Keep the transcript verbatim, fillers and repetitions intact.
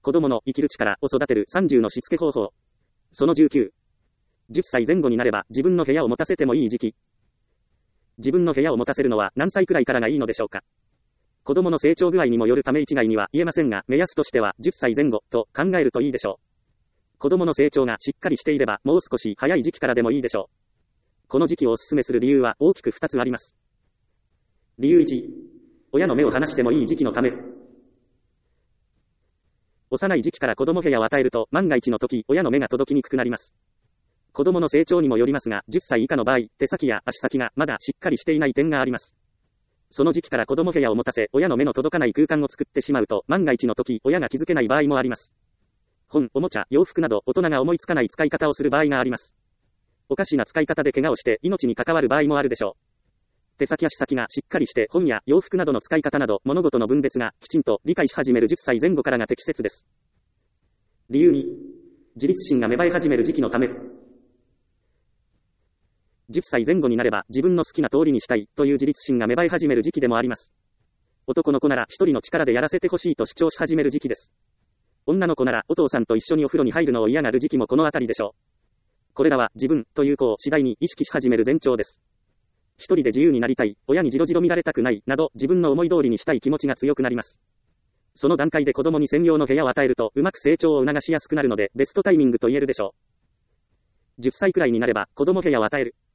子供の生きる力を育てるさんじゅうのしつけ方法。そのじゅうきゅう。じゅっさいぜん後になれば自分の部屋を持たせてもいい時期。自分の部屋を持たせるのは何歳くらいからがいいのでしょうか。子供の成長具合にもよるため一概には言えませんが、目安としてはじゅっさいぜん後と考えるといいでしょう。子供の成長がしっかりしていればもう少し早い時期からでもいいでしょう。この時期をお勧めする理由は大きくふたつあります。理由いち、親の目を離してもいい時期のため。幼い時期から子供部屋を与えると万が一の時、親の目が届きにくくなります。子供の成長にもよりますが、じゅっさい以下の場合、手先や足先がまだしっかりしていない点があります。その時期から子供部屋を持たせ、親の目の届かない空間を作ってしまうと、万が一の時、親が気づけない場合もあります。本、おもちゃ、洋服など大人が思いつかない使い方をする場合があります。おかしな使い方で怪我をして命に関わる場合もあるでしょう。手先足先がしっかりして本や洋服などの使い方など物事の分別がきちんと理解し始めるじゅっさいぜん後からが適切です。理由に、自立心が芽生え始める時期のため。じゅっさいぜん後になれば自分の好きな通りにしたいという自立心が芽生え始める時期でもあります。男の子なら一人の力でやらせてほしいと主張し始める時期です。女の子ならお父さんと一緒にお風呂に入るのを嫌がる時期もこのあたりでしょう。これらは自分という子を次第に意識し始める前兆です。一人で自由になりたい、親にじろじろ見られたくないなど自分の思い通りにしたい気持ちが強くなります。その段階で子供に専用の部屋を与えるとうまく成長を促しやすくなるのでベストタイミングと言えるでしょう。じゅっさいくらいになれば子供部屋を与える。